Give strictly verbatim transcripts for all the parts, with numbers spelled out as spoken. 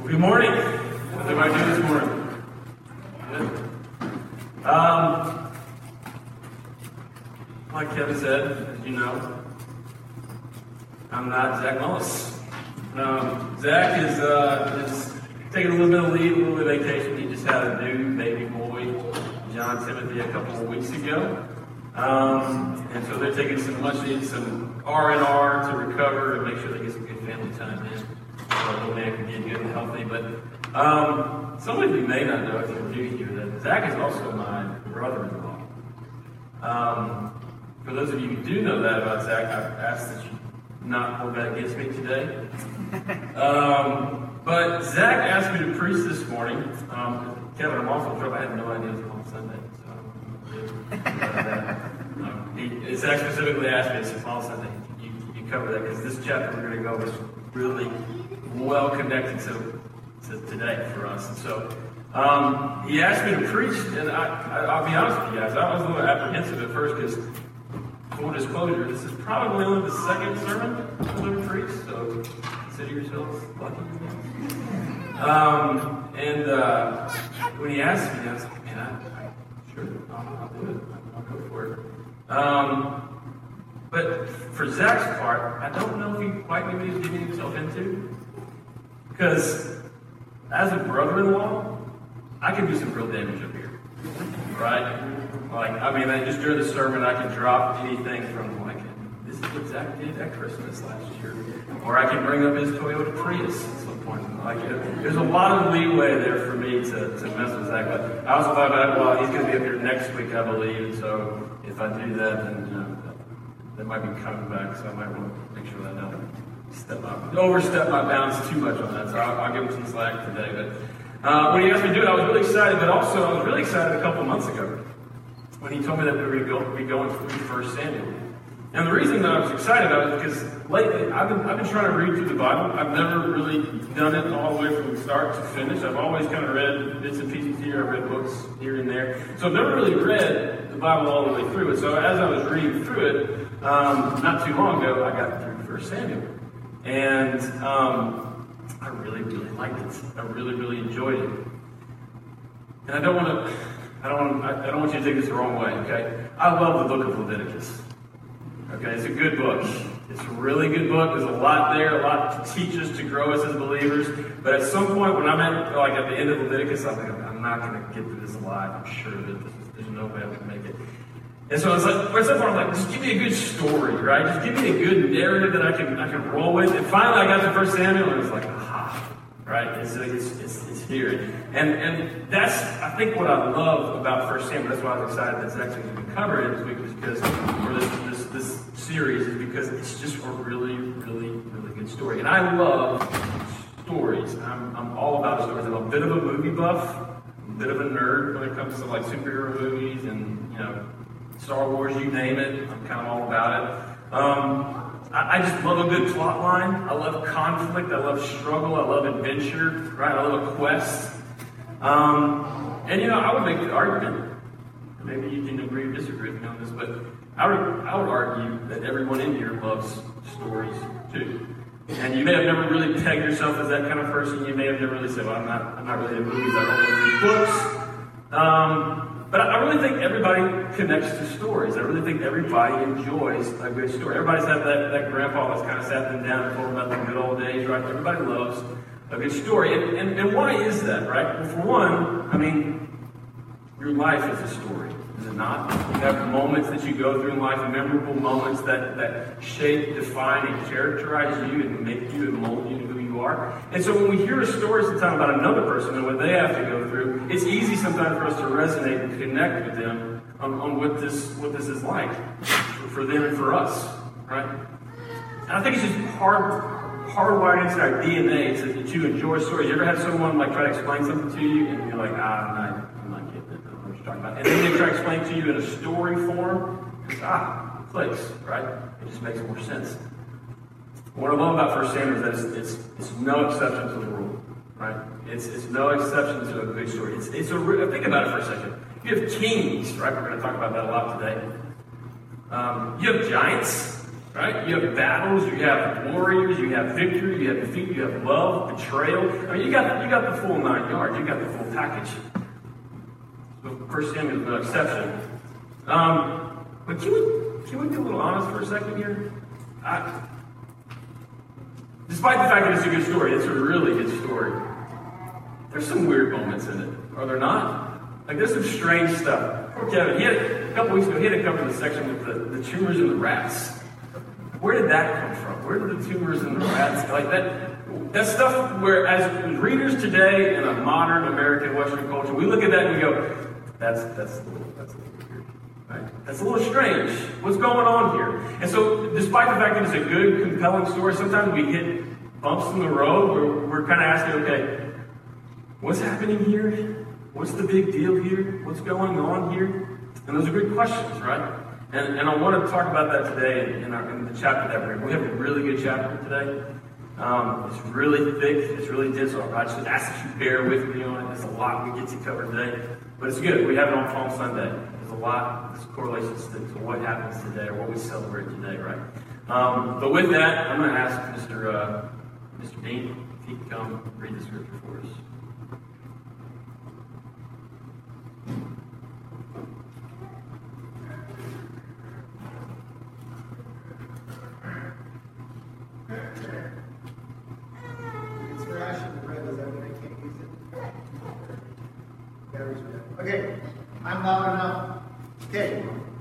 Good morning. What did I do this morning? Good. Um, like Kevin said, as you know, I'm not Zach Mullis. Um, Zach is, uh, is taking a little bit of leave, a little bit of vacation. He just had a new baby boy, John Timothy, a couple of weeks ago. Um, and so they're taking some much needed some R and R to recover and make sure they get some good family time in. So the little man can get good and healthy. But um, some of you may not know if you're new here that Zach is also my brother-in-law. Um, for those of you who do know that about Zach, I've asked that you not hold that against me today. Um, but Zach asked me to preach this morning. Um, Kevin, I'm also in trouble. I had no idea it was on Sunday. So um, he, Zach specifically asked me, to follow Sunday. You, you cover that because this chapter we're going to go is really well connected to, to today for us. And so um, he asked me to preach, and I, I, I'll be honest with you guys, I was a little apprehensive at first because, full disclosure, this is probably only the second sermon I've ever preached, so consider yourselves lucky. Um, and uh, when he asked me, I was like, man, I, I sure, I'll, I'll do it. I'll go for it. Um, but for Zach's part, I don't know if he quite knew what he was getting himself into. Because as a brother-in-law, I can do some real damage up here. Right? Like, I mean, I, just during the sermon, I can drop anything from, like, this is what Zach did at Christmas last year. Or I can bring up his Toyota Prius at some point. Like, it, there's a lot of leeway there for me to, to mess with Zach. But I also thought about, well, he's going to be up here next week, I believe. And so if I do that, then, you know, they might be coming back. So I might want to make sure that I don't step up, overstep my bounds too much on that. So I'll, I'll give him some slack today. But uh, when he asked me to do it, I was really excited. But also, I was really excited a couple of months ago when he told me that we were going to go, be going through First Samuel. And the reason that I was excited about it is because lately I've been I've been trying to read through the Bible. I've never really done it all the way from start to finish. I've always kind of read bits and pieces here. I've read books here and there. So I've never really read the Bible all the way through it. So as I was reading through it, um, not too long ago, I got through First Samuel. And um, I really, really liked it. I really, really enjoyed it. And I don't want to, I don't, want, I don't want you to take this the wrong way. Okay, I love the book of Leviticus. Okay, it's a good book. It's a really good book. There's a lot there, a lot to teach us, to grow us as believers. But at some point, when I'm at like at the end of Leviticus, I'm like, I'm not going to get through this alive. I'm sure that this is, there's no way I'm going to make it. And so it's like, for some part, I'm like, just give me a good story, right? Just give me a good narrative that I can I can roll with. And finally, I got to First Samuel, and it's like, aha, right? It's like it's it's, it's here, and and that's I think what I love about First Samuel. That's why I was excited that Zach's going to cover it this week, is because or this this this series is because it's just a really really really good story, and I love stories. I'm I'm all about stories. I'm a bit of a movie buff, I'm a bit of a nerd when it comes to like superhero movies and you know. Star Wars, you name it, I'm kind of all about it. Um, I, I just love a good plot line. I love conflict. I love struggle. I love adventure. Right? I love a quest. Um, and you know, I would make the argument. Maybe you can agree or disagree with me on this, but I would I would argue that everyone in here loves stories too. And you may have never really pegged yourself as that kind of person. You may have never really said, "Well, I'm not. I'm not really into movies. I don't really read books." Um, But I really think everybody connects to stories. I really think everybody enjoys a good story. Everybody's had that, that grandpa that's kind of sat them down and told them about the good old days, right? Everybody loves a good story. And, and, and why is that, right? Well, for one, I mean, your life is a story, is it not? You have moments that you go through in life, memorable moments that, that shape, define, and characterize you and make you and mold you to who you are. And so when we hear a story sometimes about another person and what they have to go through, it's easy sometimes for us to resonate and connect with them on, on what this what this is like for them and for us, right? And I think it's just hard hardwired into our D N A to, to enjoy stories. You ever had someone like try to explain something to you and you're like, ah, I'm not, I'm not getting it. I don't know what you're talking about. And then they try to explain to you in a story form. It's, ah, it clicks, right? It just makes more sense. What I love about First Samuel is that it's, it's, it's no exception to the rule, right? It's it's no exception to a good story. It's it's a think about it for a second. You have kings, right? We're going to talk about that a lot today. Um, you have giants, Right? You have battles, you have warriors, you have victory, you have defeat, you have love, betrayal. I mean, you got you got the full nine yards. You got the full package. So First Samuel is no exception. Um, but can we can we be a little honest for a second here? I, despite the fact that it's a good story, it's a really good story. There's some weird moments in it, are there not? Like there's some strange stuff. Poor Kevin, he had a couple weeks ago, he had to cover the section with the, the tumors and the rats. Where did that come from? Where did the tumors and the rats, like that, that stuff where as readers today in a modern American Western culture, we look at that and we go, that's that's a little, that's a little weird, right? That's a little strange. What's going on here? And so, despite the fact that it's a good, compelling story, sometimes we hit bumps in the road where we're kind of asking, okay, what's happening here? What's the big deal here? What's going on here? And those are good questions, right? And, and I want to talk about that today in, our, in the chapter that we're in. We have a really good chapter today. Um, it's really thick. It's really dense. So I just ask that you bear with me on it. There's a lot we get to cover today. But it's good. We have it on Palm Sunday. There's a lot. There's correlations to, to what happens today or what we celebrate today, right? Um, but with that, I'm going to ask Mister Uh, Mister Dean if he can come read the scripture for us. Okay, I'm loud enough. Okay,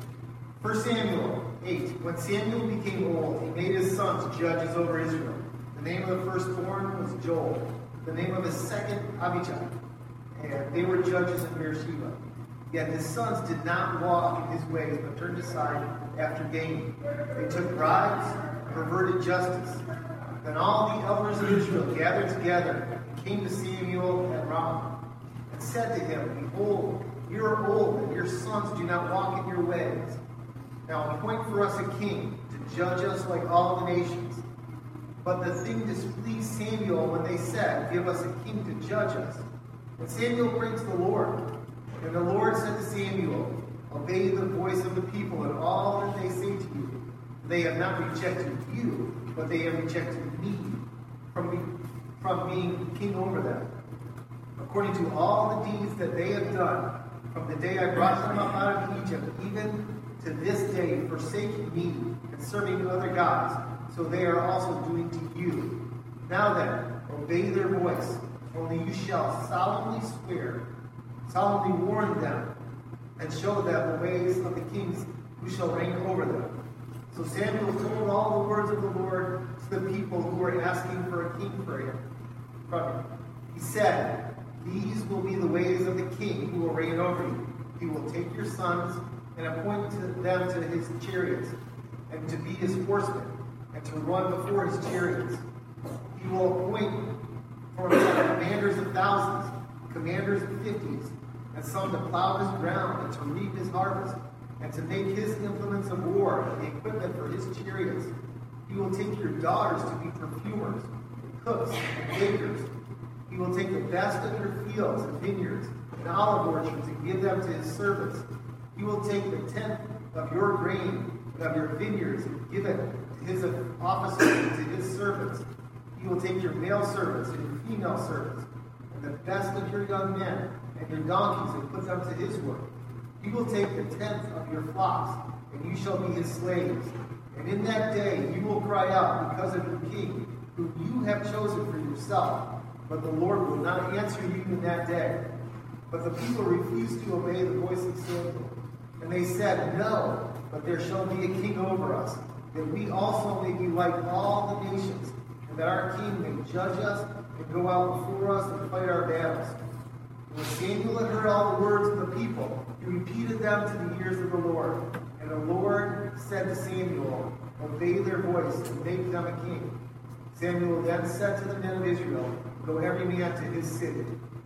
First Samuel eight. When Samuel became old, he made his sons judges over Israel. The name of the firstborn was Joel. The name of his second, Abijah. And they were judges in Beersheba. Yet his sons did not walk in his ways, but turned aside after gaining. They took bribes, perverted justice. Then all the elders of Israel gathered together and came to Samuel at Ramah, and said to him, Behold, you are old, and your sons do not walk in your ways. Now appoint for us a king to judge us like all the nations. But the thing displeased Samuel when they said, Give us a king to judge us. And Samuel prayed to the Lord. And the Lord said to Samuel, Obey the voice of the people in all that they say to you. They have not rejected you, but they have rejected me from, be, from being king over them. According to all the deeds that they have done, from the day I brought them up out of Egypt, even to this day, forsaking me and serving other gods, so they are also doing to you. Now then, obey their voice, only you shall solemnly swear, solemnly warn them, and show them the ways of the kings who shall reign over them. So Samuel told all the words of the Lord to the people who were asking for a king for him, from him. He said, These will be the ways of the king who will reign over you. He will take your sons and appoint them to his chariots, and to be his horsemen, and to run before his chariots. He will appoint for himself commanders of thousands, commanders of fifties, and some to plow his ground and to reap his harvest, and to make his implements of war and the equipment for his chariots. He will take your daughters to be perfumers, and cooks, and bakers. He will take the best of your fields and vineyards and olive orchards and give them to his servants. He will take the tenth of your grain and of your vineyards and give it to his officers and to his servants. He will take your male servants and your female servants and the best of your young men and your donkeys and put them to his work. He will take the tenth of your flocks, and you shall be his slaves. And in that day you will cry out because of your king, whom you have chosen for yourself. But the Lord will not answer you in that day. But the people refused to obey the voice of Samuel. And they said, No, but there shall be a king over us, that we also may be like all the nations, and that our king may judge us and go out before us and fight our battles. And when Samuel had heard all the words of the people, he repeated them to the ears of the Lord. And the Lord said to Samuel, Obey their voice and make them a king. Samuel then said to the men of Israel, Go every man to his city.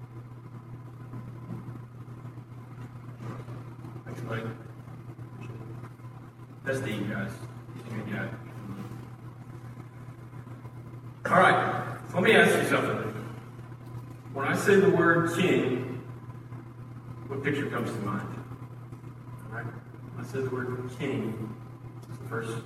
Thanks, Mike. That's Dean, guys. He's a good guy. All right. So let me ask you something. When I say the word king, what picture comes to mind? All right. When I say the word king, it's the first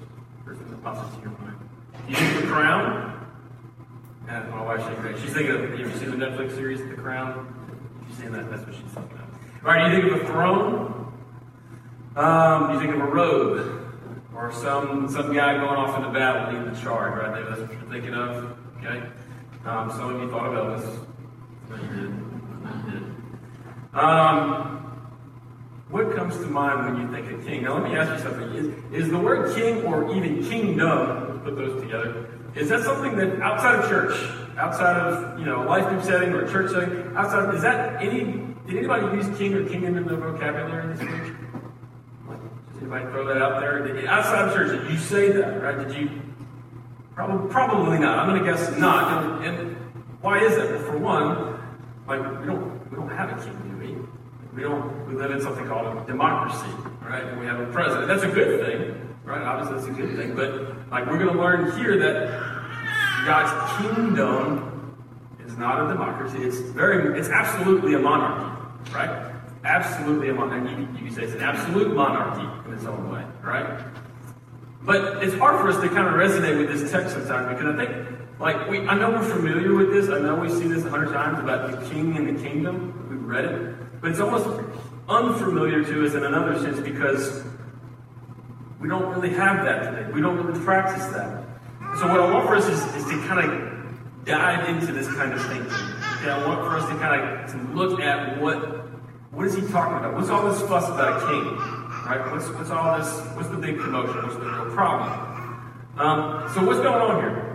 Person that pops into your mind. You think The Crown? And my wife's shaking her head. She's thinking of, have you seen the Netflix series, The Crown? If you've seen that, that's what she's thinking of. All right, you think of a throne? Um, you think of a robe? Or some some guy going off into battle leading the charge, right? Maybe that's what you're thinking of, okay? Um, some of you thought of Elvis. No, you did. No, you did. Um, what comes to mind when you think of king? Now, let me ask you something. Is, is the word king or even kingdom, let's put those together, is that something that outside of church, outside of, you know, a life group setting or a church setting, outside of, is that any, did anybody use king or kingdom in the vocabulary this week? Does anybody throw that out there? Did, outside of church, did you say that, right? Did you? Probably, probably not. I'm going to guess not. And, and why is that? Well, for one, like, we don't, we don't have a king, do we? We don't, we live in something called a democracy, right? And we have a president. That's a good thing, right? Obviously, that's a good thing. But, like, we're going to learn here that God's kingdom is not a democracy. It's very, it's absolutely a monarchy, right? Absolutely a monarchy. And you, you can say it's an absolute monarchy in its own way, right? But it's hard for us to kind of resonate with this text sometimes because I think, like, we, I know we're familiar with this. I know we've seen this a hundred times about the king and the kingdom. We've read it. But it's almost unfamiliar to us in another sense because we don't really have that today. We don't really practice that. So what I want for us is, is to kind of dive into this kind of thinking. Okay, I want for us to kind of to look at what what is he talking about? What's all this fuss about a king? Right? What's what's all this? What's the big commotion? What's the real problem? Um, so what's going on here?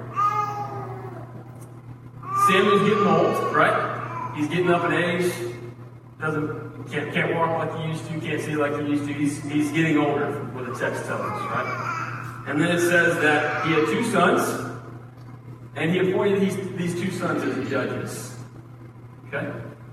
Samuel's getting old, right? He's getting up in age. Doesn't can't can't walk like he used to. Can't see like he used to. He's he's getting older. What the text tells us, right? And then it says that he had two sons, and he appointed these these two sons as judges. Okay.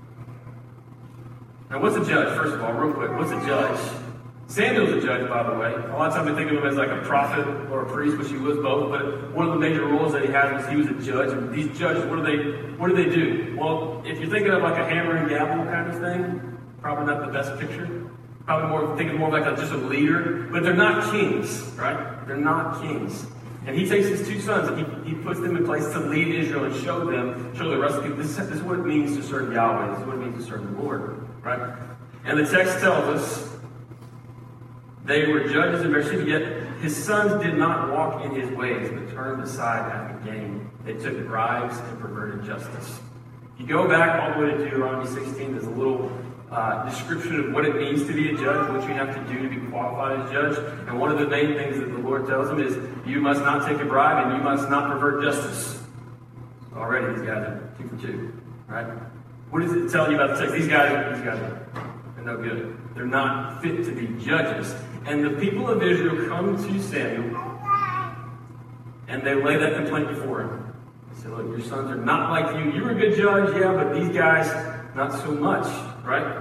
Now, what's a judge? First of all, real quick, what's a judge? Samuel's a judge, by the way. A lot of times we think of him as like a prophet or a priest, which he was both. But one of the major roles that he had was he was a judge. And these judges, what do they what do they do? Well, if you're thinking of like a hammer and gavel kind of thing, probably not the best picture. Probably more thinking more of like a, just a leader. But they're not kings, right? They're not kings. And he takes his two sons and he, he puts them in place to lead Israel and show them, show the rest of people. This, this is what it means to serve Yahweh. This is what it means to serve the Lord, right? And the text tells us they were judges in Beersheba, yet his sons did not walk in his ways, but turned aside after gain. They took bribes and perverted justice. If you go back all the way to Deuteronomy sixteen, there's a little uh, description of what it means to be a judge, what you have to do to be qualified as a judge. And one of the main things that the Lord tells them is, you must not take a bribe and you must not pervert justice. Already, these guys are two for two, right? What does it tell you about the text? These guys, these guys are they're no good. They're not fit to be judges. And the people of Israel come to Samuel, and they lay that complaint before him. They say, look, your sons are not like you. You're a good judge, yeah, but these guys, not so much, right?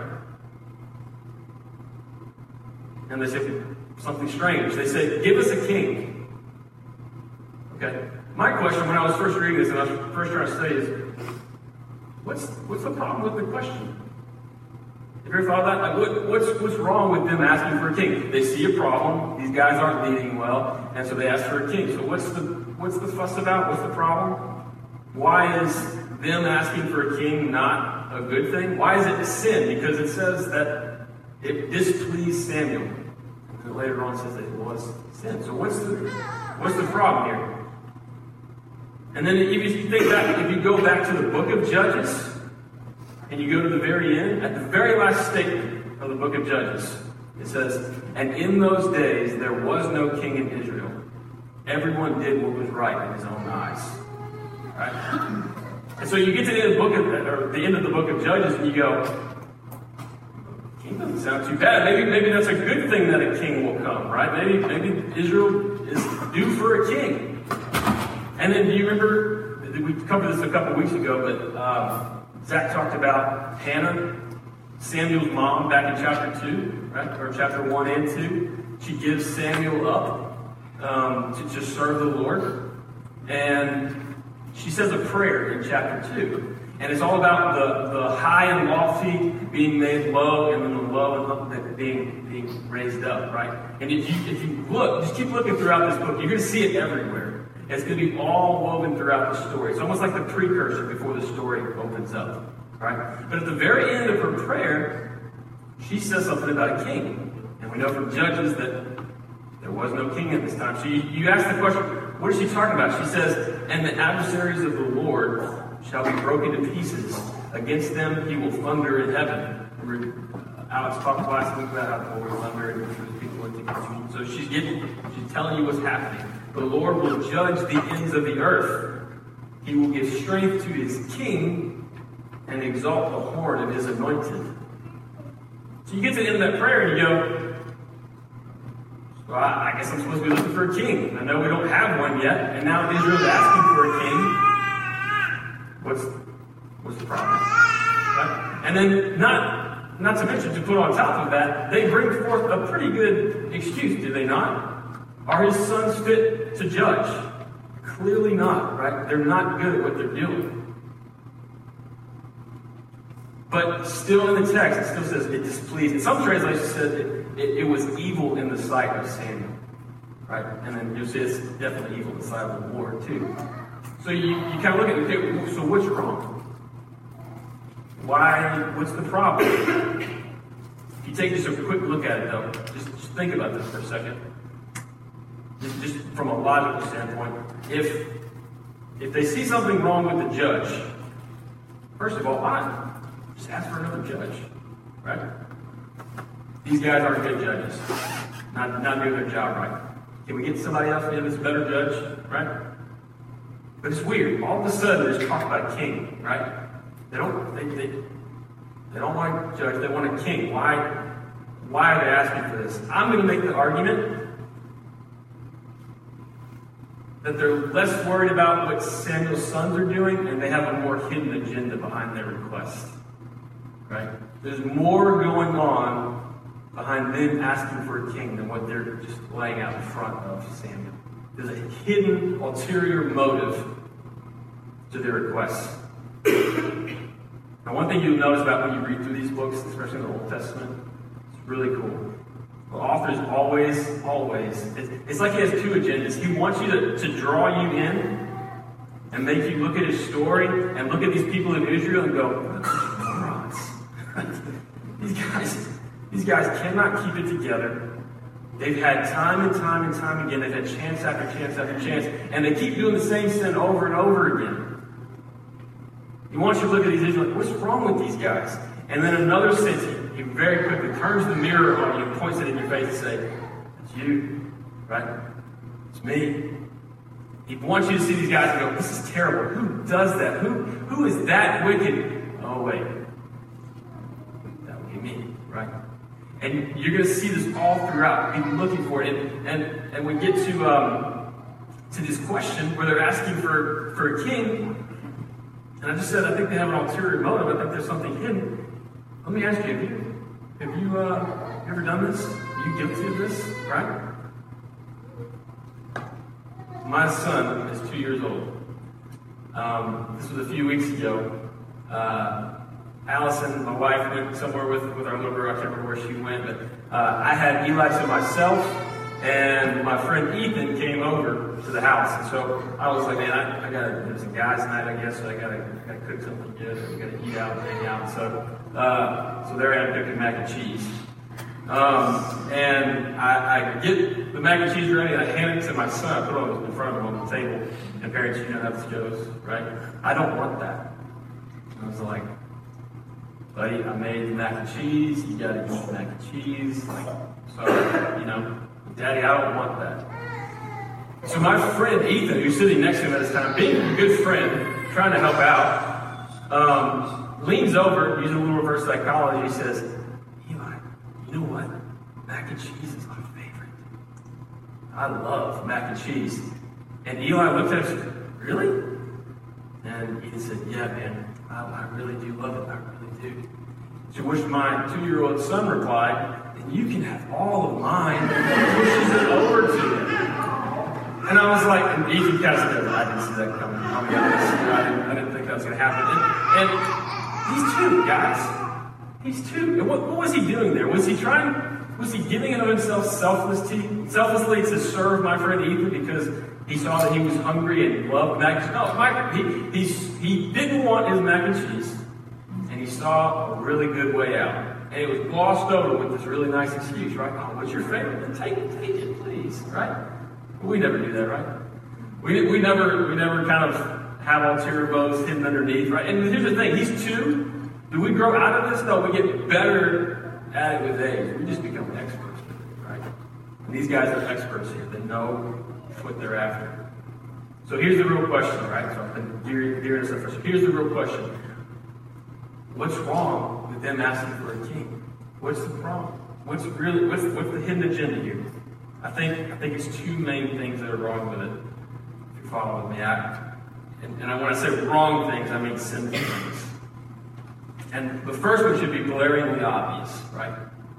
And they say something strange. They say, give us a king. Okay? My question when I was first reading this, and I was first trying to study is, what's, what's the problem with the question? Have you ever thought of that? Like, what, what's, what's wrong with them asking for a king? They see a problem. These guys aren't leading well, and so they ask for a king. So what's the what's the fuss about? What's the problem? Why is them asking for a king not a good thing? Why is it a sin? Because it says that it displeased Samuel. And later on it says that it was sin. So what's the what's the problem here? And then if you think back, if you go back to the book of Judges, and you go to the very end, at the very last statement of the book of Judges, it says, and in those days there was no king in Israel. Everyone did what was right in his own eyes. Right? And so you get to the end of the book of, or the end of the book of Judges, and you go, king doesn't sound too bad. Maybe maybe that's a good thing that a king will come, right? Maybe maybe Israel is due for a king. And then do you remember, we covered this a couple weeks ago, but um, Zach talked about Hannah, Samuel's mom, back in chapter two, right? Or chapter one and two. She gives Samuel up um, to just serve the Lord. And she says a prayer in chapter two. And it's all about the, the high and lofty being made low, and then the low and being, being raised up, right? And if you, if you look, just keep looking throughout this book, you're going to see it everywhere. It's going to be all woven throughout the story. It's almost like the precursor before the story opens up, right? But at the very end of her prayer, she says something about a king. And we know from Judges that there was no king at this time. So you, you ask the question, what is she talking about? She says, and the adversaries of the Lord shall be broken to pieces. Against them he will thunder in heaven. Remember, Alex talked last week about how the Lord will thunder and push people into confusion. So she's getting, she's telling you what's happening. The Lord will judge the ends of the earth. He will give strength to his king and exalt the horn of his anointed. So you get to the end of that prayer and you go, well, I guess I'm supposed to be looking for a king. I know we don't have one yet, and now Israel's asking for a king. What's, what's the problem? Right? And then, not, not to mention, to put on top of that, they bring forth a pretty good excuse, do they not? Are his sons fit to judge? Clearly not, right? They're not good at what they're doing. But still in the text, it still says it displeased. In some translations, said it, it, it was evil in the sight of Samuel, right? And then you'll see it's definitely evil in the sight of the Lord, too. So you, you kind of look at it, okay, so what's wrong? Why, what's the problem? If you take just a quick look at it, though, just, just think about this for a second. Just, just from a logical standpoint, if, if they see something wrong with the judge, first of all, why? Just ask for another judge, right? These guys aren't good judges. Not, not doing their job right. Can we get somebody else in that's a better judge, right? But it's weird. All of a sudden, there's talk about a king, right? They don't, they, they, they don't want a judge. They want a king. Why, why are they asking for this? I'm going to make the argument that they're less worried about what Samuel's sons are doing, and they have a more hidden agenda behind their request. Right? There's more going on behind them asking for a king than what they're just laying out in front of Samuel. There's a hidden, ulterior motive to their requests. Now, one thing you'll notice about when you read through these books, especially in the Old Testament, it's really cool. The author's always, always, it's, it's like he has two agendas. He wants you to, to draw you in and make you look at his story and look at these people in Israel and go, morons. these guys, these guys cannot keep it together. They've had time and time and time again. They've had chance after chance after chance. And they keep doing the same sin over and over again. He wants you to look at these Israelites. What's wrong with these guys? And then in another sense, he, he very quickly turns the mirror on you and points it in your face and says, it's you, right? It's me. He wants you to see these guys and go, this is terrible. Who does that? Who, who is that wicked? Oh, wait. That would be me, right? And you're going to see this all throughout. Be looking for it. And, and, and we get to um, to this question where they're asking for, for a king. And I just said, I think they have an ulterior motive. I think there's something hidden. Let me ask you, have you, have you uh, ever done this? Are you guilty of this? Right? My son is two years old. Um, this was a few weeks ago. Uh, Allison, my wife, went somewhere with, with our little girl. I can't remember where she went, but uh, I had Eli to myself, and my friend Ethan came over to the house. And so I was like, man, I, I gotta, there's a guys' night, I guess, so I gotta, I gotta cook something good. I gotta eat out and hang out. So, uh, so there I am cooking mac and cheese. Um, and I, I get the mac and cheese ready, and I hand it to my son. I put it in front of him on the table. And parents, you know how this goes, right? I don't want that. I was like, buddy, I made the mac and cheese. You gotta eat mac and cheese. Like, sorry, you know, Daddy, I don't want that. So my friend Ethan, who's sitting next to him at this time, being a good friend, trying to help out, um, leans over, using a little reverse psychology. He says, Eli, you know what? Mac and cheese is my favorite. I love mac and cheese. And Eli looked at him and said, really? And Ethan said, yeah, man, I, I really do love it. I really do. To which my two-year-old son replied, and you can have all of mine, and pushes it over to him. And I was like, and Ethan kind of said, I didn't see that coming. I'll be honest. I didn't, I didn't think that was going to happen. And, and he's two, guys. He's two. And what, what was he doing there? Was he trying, was he giving of himself selflessly, selflessly to serve my friend Ethan because he saw that he was hungry and loved mac and cheese? No, Mike, he, he, he didn't want his mac and cheese. And he saw a really good way out. And it was glossed over with this really nice excuse, right? Oh, what's your favorite? Then take it, take it, please, right? We never do that, right? We, we never we never kind of have ulterior motives hidden underneath, right? And here's the thing, he's two. Do we grow out of this? No, we get better at it with age. We just become experts with it, right? And these guys are experts here. They know what they're after. So here's the real question, right? So I've been gearing this up first. Here's the real question. What's wrong with them asking for a king? What's the problem? What's really what's what's the hidden agenda here? I think I think it's two main things that are wrong with it. If you follow me, I, and, and I want to say wrong things, I mean sinful things. And the first one should be glaringly obvious, right?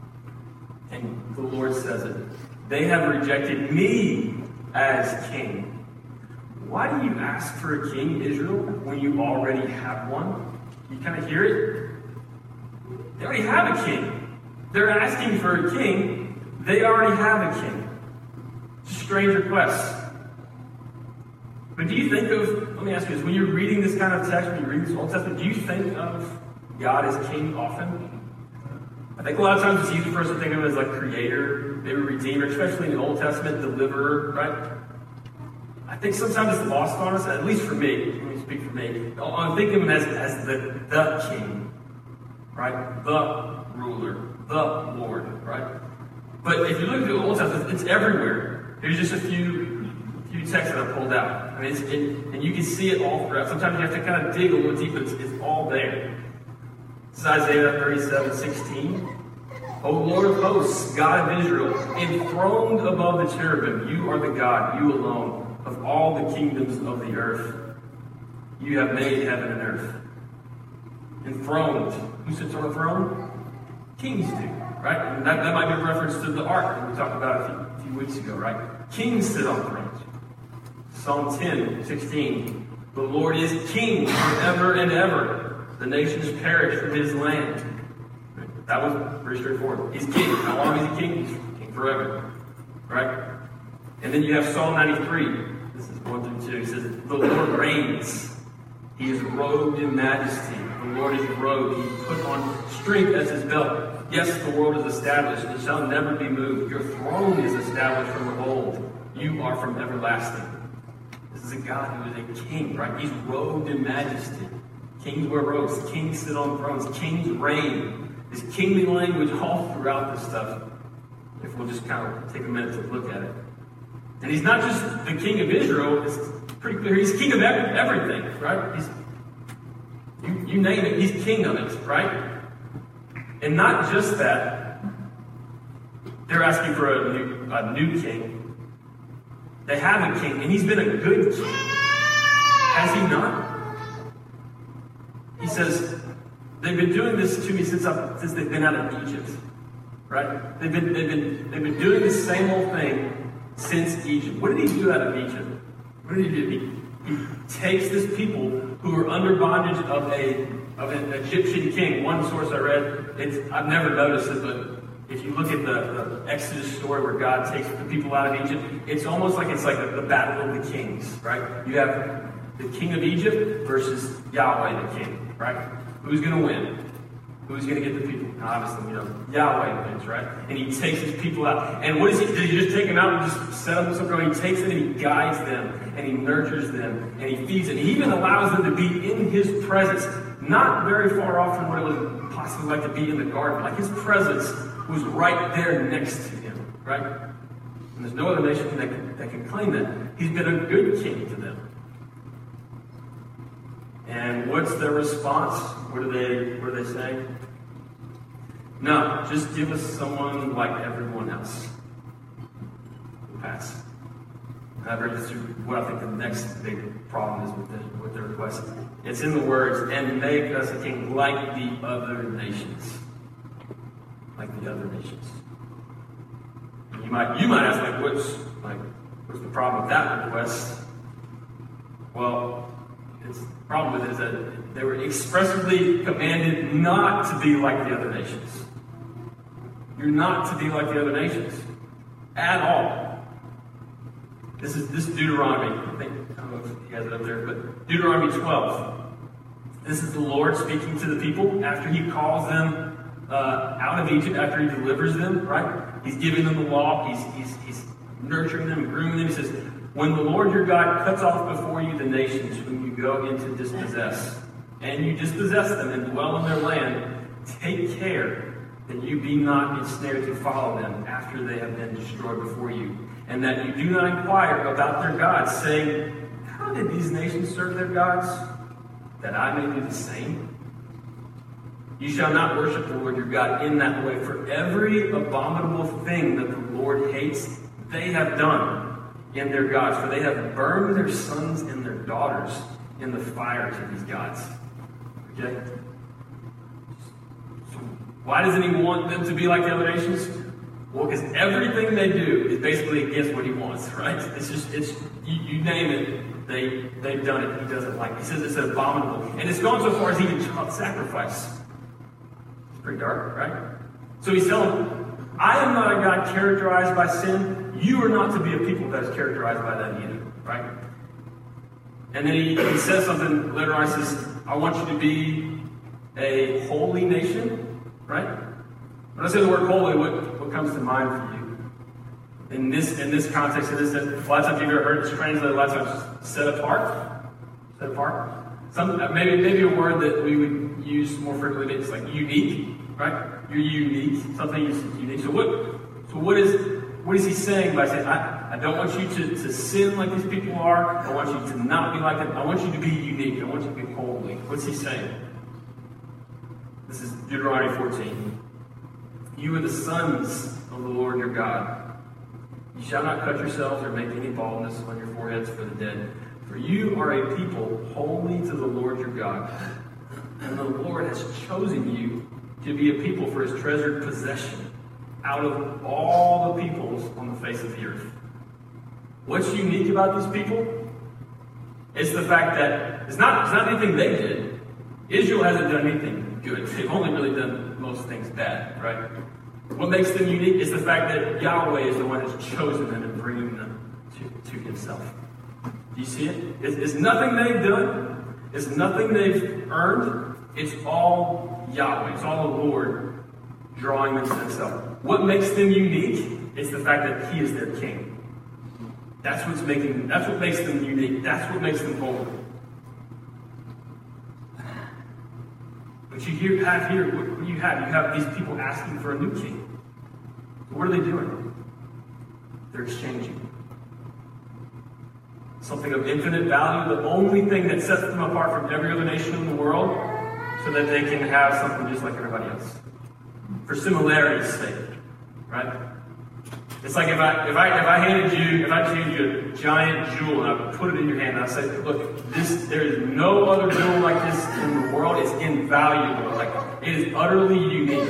And the Lord says it. They have rejected me as king. Why do you ask for a king, Israel, when you already have one? You kind of hear it? They already have a king. They're asking for a king. They already have a king. It's a strange request. But do you think of, let me ask you this, when you're reading this kind of text, when you read this Old Testament, do you think of God as king often? I think a lot of times it's easy for us to think of him as like creator, maybe redeemer, especially in the Old Testament, deliverer, right? I think sometimes it's lost on us, at least for me. Let me speak for me. I'm thinking of him as, as the, the king, right? The ruler, the Lord, right? But if you look at the Old Testament, it's everywhere. There's just a few, few texts that I pulled out. I mean, it's, it, and you can see it all throughout. Sometimes you have to kind of dig a little deeper. It's, it's all there. This is Isaiah thirty-seven sixteen. O Lord of hosts, God of Israel, enthroned above the cherubim, you are the God, you alone. Of all the kingdoms of the earth, you have made heaven and earth. Enthroned. Who sits on a throne? Kings do, right? And that, that might be a reference to the ark that we talked about a few, a few weeks ago, right? Kings sit on thrones. Psalm ten sixteen. The Lord is king forever and ever. The nations perish from his land. That was pretty straightforward. He's king. How long is he king? He's king forever. Right? And then you have Psalm ninety-three. This is one through two. It says, the Lord reigns. He is robed in majesty. The Lord is robed. He put on strength as his belt. Yes, the world is established. It shall never be moved. Your throne is established from of old. You are from everlasting. This is a God who is a king, right? He's robed in majesty. Kings wear robes. Kings sit on thrones. Kings reign. There's kingly language all throughout this stuff. If we'll just kind of take a minute to look at it. And he's not just the king of Israel, it's pretty clear. He's king of everything, right? He's, you, you name it, he's king of it, right? And not just that, they're asking for a new, a new king. They have a king, and he's been a good king. Has he not? He says, they've been doing this to me since, I've, since they've been out of Egypt, right? They've been, they've been, they've been doing the same old thing since Egypt. What did he do out of Egypt? What did he do? He, he takes this people who are under bondage of a of an Egyptian king. One source I read, it's I've never noticed it, but if you look at the, the Exodus story where God takes the people out of Egypt, it's almost like it's like the, the battle of the kings, right? You have the king of Egypt versus Yahweh the king, right? Who's going to win? Who's going to get the people? Obviously, you know, Yahweh wins, right? And he takes his people out. And what does he do? He just take them out and just set them somewhere. He takes them and he guides them and he nurtures them and he feeds them. He even allows them to be in his presence, not very far off from what it was possibly like to be in the garden. Like his presence was right there next to him, right? And there's no other nation that can, that can claim that. He's been a good king to them. And what's their response? What are they, what are they saying? No, just give us someone like everyone else. We'll pass. And I've read this through what I think the next big problem is with the, with the request. It's in the words, and make us a king like the other nations. Like the other nations. And you might you might ask, like, what's like What's the problem with that request? Well, it's, the problem with it is that they were expressly commanded not to be like the other nations. You're not to be like the other nations. At all. This is this is Deuteronomy. I think, I don't know if he has it up there, but Deuteronomy twelve. This is the Lord speaking to the people after he calls them uh, out of Egypt, after he delivers them, right? He's giving them the law. He's, he's, he's nurturing them and grooming them. He says, when the Lord your God cuts off before you the nations whom you go in to dispossess, and you dispossess them and dwell in their land, take care that you be not ensnared to follow them after they have been destroyed before you, and that you do not inquire about their gods, saying, how did these nations serve their gods? That I may do the same. You shall not worship the Lord your God in that way, for every abominable thing that the Lord hates, they have done in their gods, for they have burned their sons and their daughters in the fire to these gods. Okay? So why doesn't he want them to be like the other nations? Well, because everything they do is basically against what he wants, right? It's just, it's you, you name it, they, they've done it. He doesn't like it. He says it's abominable. And it's gone so far as even child sacrifice. It's pretty dark, right? So he's telling them, I am not a God characterized by sin. You are not to be a people that is characterized by that either, right? And then he, he says something later on. He says, I want you to be a holy nation, right? When I say the word holy, what, what comes to mind for you? In this in this context, it is that a lot of times you've ever heard this translated, a lot of times set apart. Set apart. Some maybe maybe a word that we would use more frequently is like unique, right? You're unique. Something is unique. So what so what is what is he saying by saying, I, I don't want you to, to sin like these people are, I want you to not be like them, I want you to be unique, I want you to be holy. What's he saying? This is Deuteronomy fourteen. You are the sons of the Lord your God. You shall not cut yourselves or make any baldness on your foreheads for the dead. For you are a people holy to the Lord your God. And the Lord has chosen you to be a people for his treasured possession out of all the peoples on the face of the earth. What's unique about these people? It's the fact that it's not, it's not anything they did. Israel hasn't done anything good. They've only really done most things bad, right? What makes them unique is the fact that Yahweh is the one who's chosen them and bringing them to, to himself. Do you see it? It's, it's nothing they've done. It's nothing they've earned. It's all Yahweh. It's all the Lord drawing them to himself. What makes them unique is the fact that he is their king. That's what's making. That's what makes them unique. That's what makes them holy. But you hear, have here, what, what do you have? You have these people asking for a new king. So what are they doing? They're exchanging. Something of infinite value, the only thing that sets them apart from every other nation in the world, so that they can have something just like everybody else. For similarity's sake, right? It's like if I if I if I handed you, if I handed you a giant jewel and I put it in your hand and I say, look, this there is no other jewel like this in the world. It's invaluable. Like it is utterly unique.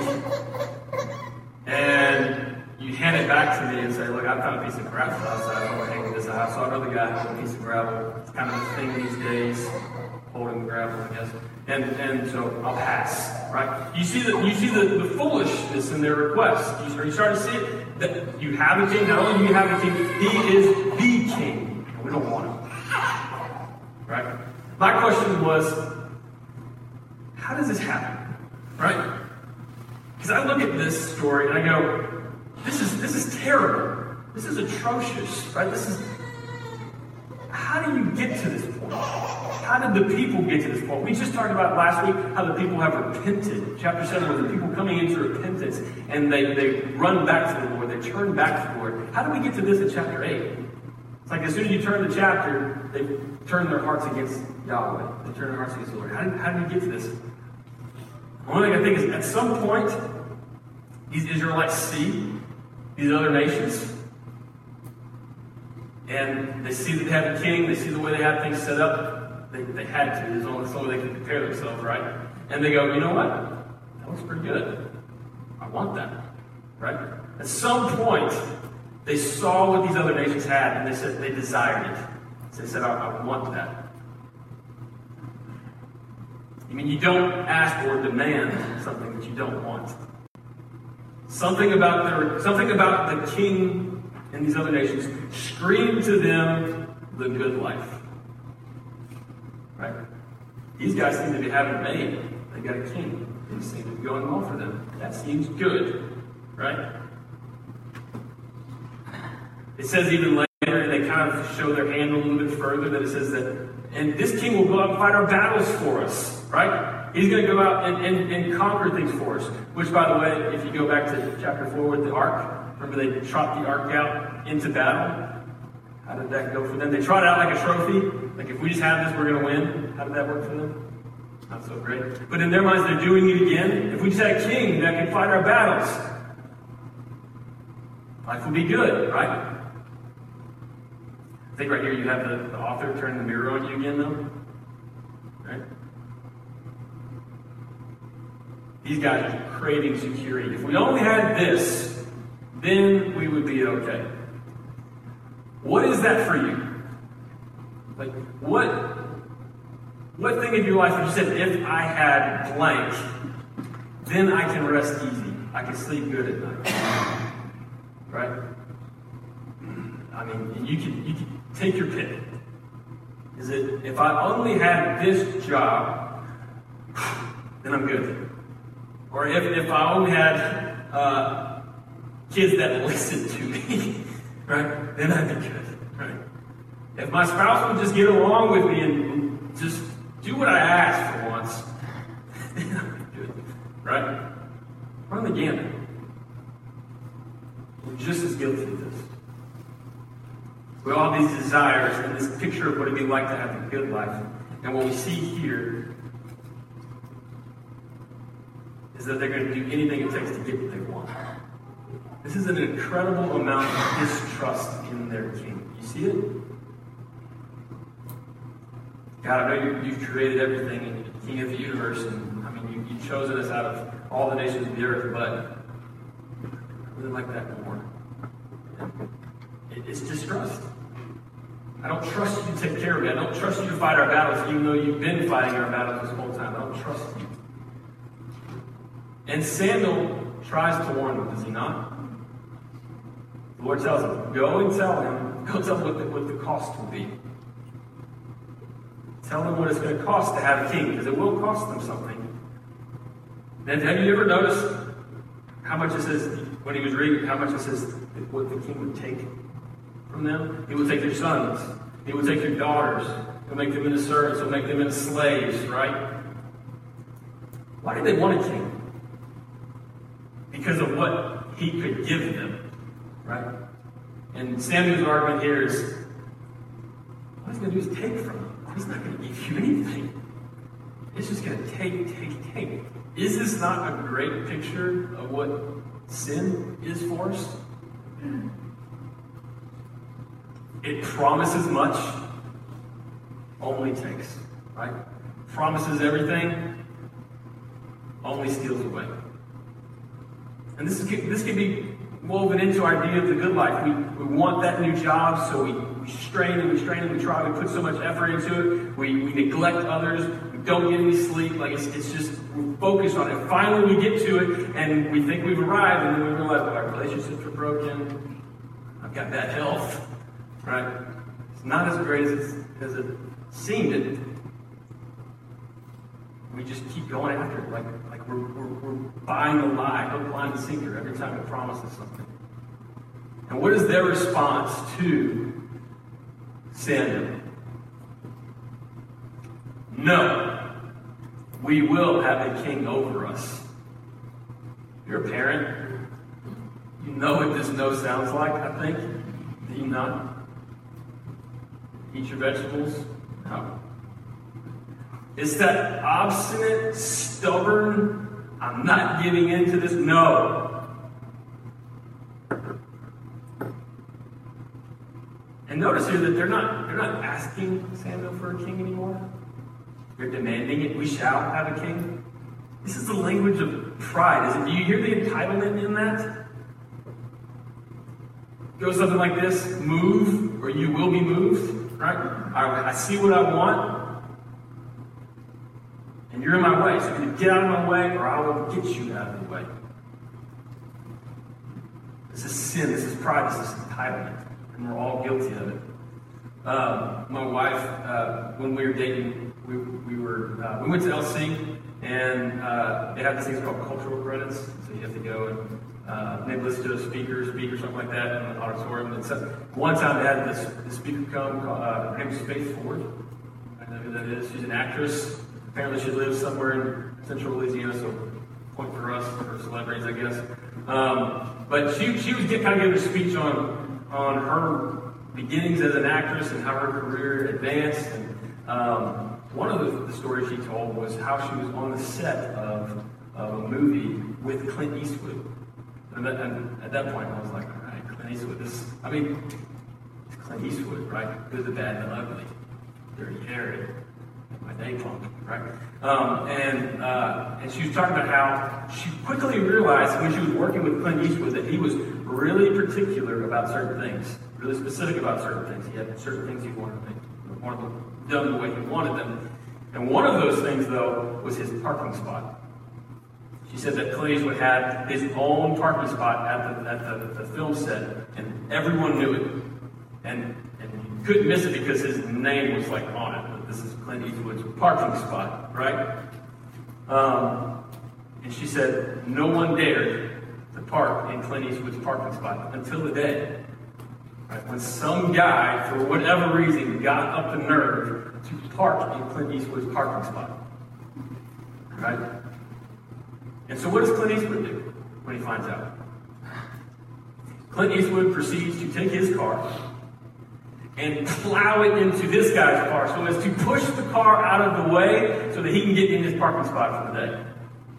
And you hand it back to me and say, look, I found a piece of gravel outside. I want to hang this out. I saw another guy have a piece of gravel. It's kind of a thing these days, holding the gravel, I guess. And and so I'll pass, right? You see the you see the, the foolishness in their request. You, are you starting to see it? That you have a king. Not only do you have a king, he is the king. And we don't want him, right? My question was, how does this happen, right? Because I look at this story and I go, this is this is terrible. This is atrocious, right? This is. How do you get to this point? How did the people get to this point? We just talked about last week how the people have repented. Chapter seven was the people coming into repentance and they, they run back to the Lord. They turn back to the Lord. How do we get to this in chapter eight? It's like as soon as you turn the chapter, they turn their hearts against Yahweh. They turn their hearts against the Lord. How do, how do you get to this? One thing I think is at some point, these Israelites see these other nations. And they see that they have a king. They see the way they have things set up. They, they had to. There's only so they can prepare themselves, right? And they go, you know what? That looks pretty good. I want that, right? At some point, They saw what these other nations had, and they said they desired it. So they said, I, I want that. I mean, you don't ask or demand something that you don't want. Something about their, something about the king and these other nations screamed to them the good life. Right? These guys seem to be having it made. They got a king. Things seem to be going well for them. That seems good. Right? It says even later, and they kind of show their hand a little bit further, that it says that, and this king will go out and fight our battles for us. Right? He's going to go out and, and, and conquer things for us. Which, by the way, if you go back to chapter four with the ark, remember they trot the ark out into battle? How did that go for them? They trot it out like a trophy. Like, if we just have this, we're going to win. How did that work for them? Not so great. But in their minds, they're doing it again. If we just had a king that can fight our battles, life would be good, right? I think right here you have the, the author turn the mirror on you again, though. Right? These guys are craving security. If we only had this, then we would be okay. What is that for you? Like, what, what thing in your life would you say, if I had blank, then I can rest easy. I can sleep good at night. Right? I mean, you can, you can take your pick. Is it, if I only had this job, then I'm good. Or if, if I only had uh, kids that listen to me, right, then I'd be good, right? If my spouse would just get along with me and, and just do what I ask for once, then I'd be good, right? Run the gamut. We're just as guilty of this. We all have these desires and this picture of what it'd be like to have a good life. And what we see here is that they're going to do anything it takes to get what they want. This is an incredible amount of distrust in their king. You see it? God, I know you, you've created everything and you're the king of the universe, and I mean, you, you've chosen us out of all the nations of the earth, but I really like that more. It, it's distrust. I don't trust you to take care of me. I don't trust you to fight our battles, even though you've been fighting our battles this whole time. I don't trust you. And Samuel tries to warn them, does he not? The Lord tells him, go and tell him, go tell him what the, what the cost will be. Tell them what it's going to cost to have a king, because it will cost them something. And have you ever noticed how much it says, when he was reading, how much it says what the king would take from them? He would take their sons. He would take their daughters. He'll make them into servants. He'll make them into slaves, right? Why did they want a king? Because of what he could give them, right? And Samuel's argument here is, what he's going to do is take from them. He's not going to give you anything. It's just going to take, take, take. Is this not a great picture of what sin is for us? It promises much, only takes, right? Promises everything, only steals away. And this is this can be woven into our idea of the good life. We, we want that new job, so we, we strain and we strain and we try. We put so much effort into it. We, we neglect others. We don't get any sleep. Like it's, it's just, we're focused on it. Finally, we get to it, and we think we've arrived, and then we realize well, our relationships are broken. I've got bad health. Right? It's not as great as, it's, as it seemed. It, we just keep going after it, like, like we're, we're, we're buying a lie, hook, line, and sinker every time it promises something. And what is their response to Samuel? No, we will have a king over us. You're a parent. You know what this no sounds like, I think. Do you not? Eat your vegetables? No. It's that obstinate, stubborn, I'm not giving in to this. No. And notice here that they're not they're not asking Samuel for a king anymore. They're demanding it. We shall have a king. This is the language of pride. Is it? Do you hear the entitlement in that? goes something like this: move, or you will be moved. Right? I, I see what I want, and you're in my way. So either get out of my way, or I will get you out of the way. This is sin. This is pride. This is entitlement, and we're all guilty of it. Uh, my wife, uh, when we were dating, we, we were uh, we went to L C, and uh, they have these things called cultural credits. So you have to go and uh, maybe listen to a speaker, speak or something like that in the auditorium. And so one time they had this, this speaker come. Uh, her name is Faith Ford. I know who that is. She's an actress. Apparently, she lives somewhere in central Louisiana. So point for us, for celebrities, I guess. Um, but she she was get, kind of giving a speech on on her beginnings as an actress and how her career advanced. And um, one of the, the stories she told was how she was on the set of, of a movie with Clint Eastwood. And, that, and at that point, I was like, all right, Clint Eastwood, this, I mean, it's Clint Eastwood, right? Good, the bad, and the ugly. Dirty Harry. My napalm, right? Um, and, uh, and she was talking about how she quickly realized when she was working with Clint Eastwood that he was really particular about certain things. Really specific about certain things. He had certain things he wanted to make, wanted them done the way he wanted them. And one of those things, though, was his parking spot. She said that Clint Eastwood had his own parking spot at the, at the, the film set, and everyone knew it. And, and you couldn't miss it because his name was like on it. But this is Clint Eastwood's parking spot, right? Um, and she said no one dared to park in Clint Eastwood's parking spot until the day. Right, when some guy, for whatever reason, got up the nerve to park in Clint Eastwood's parking spot. Right? And so what does Clint Eastwood do when he finds out? Clint Eastwood proceeds to take his car and plow it into this guy's car so as to push the car out of the way so that he can get in his parking spot for the day.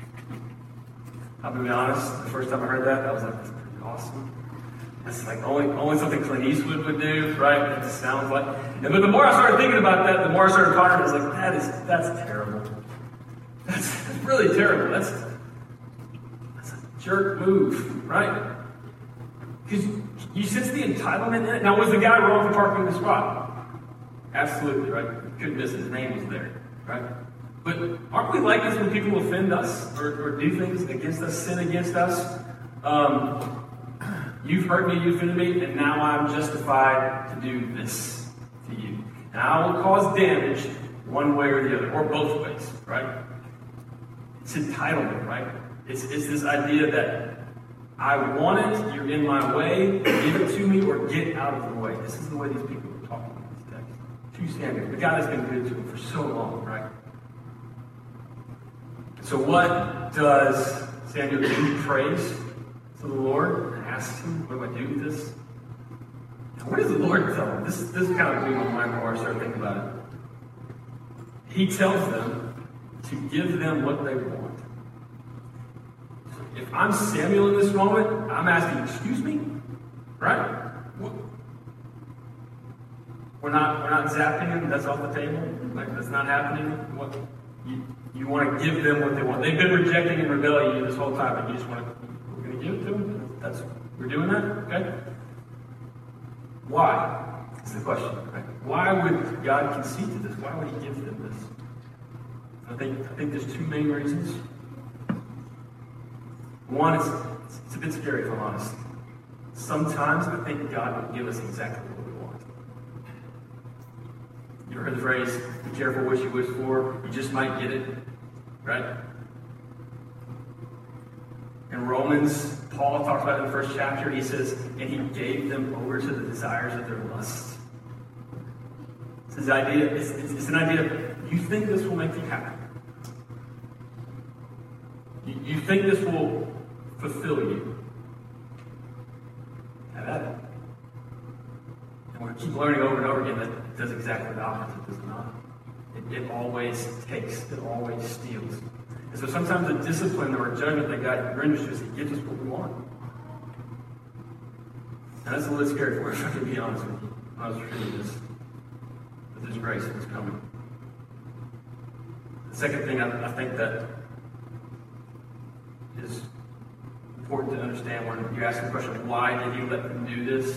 I'll be honest, the first time I heard that, I was like, that's pretty awesome. That's like only only something Clint Eastwood would do, right? It just sounds like. And but the more I started thinking about that, the more I started talking. I was like, that is that's terrible. That's, that's really terrible. That's that's a jerk move, right? Because you sense the entitlement in it. Now, was the guy wrong for parking in the spot? Absolutely, right? Couldn't miss it. His name was there, right? But aren't we like this when people offend us or, or do things against us, sin against us? Um, You've hurt me, you offended me, and now I'm justified to do this to you. And I will cause damage one way or the other, or both ways, right? It's entitlement, right? It's, it's this idea that I want it, you're in my way, give it to me, or get out of the way. This is the way these people are talking in this text. Two Samuel, the guy that's been good to him for so long, right? So what does Samuel do? He prays to the Lord and asks him, what do I do with this? And what does the Lord tell him? This, this kind of blew my mind more I started thinking about it. He tells them to give them what they want. So if I'm Samuel in this moment, I'm asking, excuse me? Right? We're not we're not zapping them, that's off the table. Like that's not happening. What you you want to give them what they want. They've been rejecting and rebelling you this whole time, and you just want to give it to them? That's we're doing that? Okay? Why? Is the question. Right? Why would God concede to this? Why would he give them this? I think I think there's two main reasons. One, it's, it's a bit scary if I'm honest. Sometimes I think God would give us exactly what we want. You ever heard the phrase, be careful what you wish for, you just might get it, right? In Romans, Paul talks about it in the first chapter. He says, and he gave them over to the desires of their lusts. It's this idea, it's, it's, it's an idea of, you think this will make you happy. You, you think this will fulfill you. Have at it. And we keep learning over and over again that it does exactly the opposite. It does not. It, it always takes. It always steals. And so sometimes the discipline or judgment that God renders to us, he gives us what we want. And that's a little scary for us, if I can be honest with you. I was reading this. But there's grace that's coming. The second thing I, I think that is important to understand when you ask the question, why did he let them do this?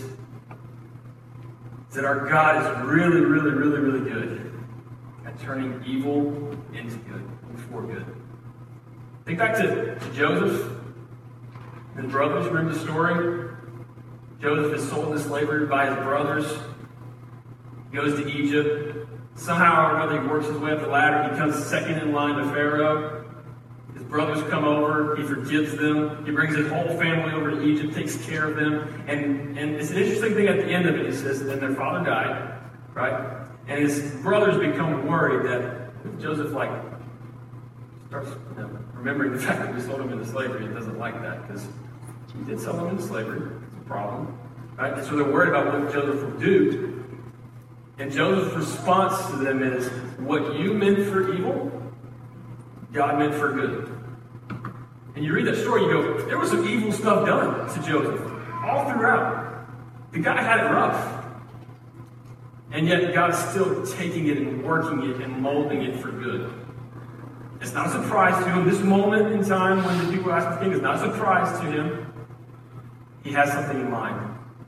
Is that our God is really, really, really, really good at turning evil into good, and for good. Think back to, to Joseph and his brothers. Remember the story? Joseph is sold into slavery by his brothers. He goes to Egypt. Somehow or another, he works his way up the ladder. He becomes second in line to Pharaoh. His brothers come over. He forgives them. He brings his whole family over to Egypt, takes care of them. And, and it's an interesting thing at the end of it. He says, then their father died, right? And his brothers become worried that if Joseph, like, starts you know, remembering the fact that we sold him into slavery, he doesn't like that because we did sell him into slavery. It's a problem, right? And so they're worried about what Joseph will do. And Joseph's response to them is, what you meant for evil, God meant for good. And you read that story, you go, there was some evil stuff done to Joseph all throughout. The guy had it rough. And yet God's still taking it and working it and molding it for good. It's not a surprise to him. This moment in time when the people ask the king is not a surprise to him. He has something in mind.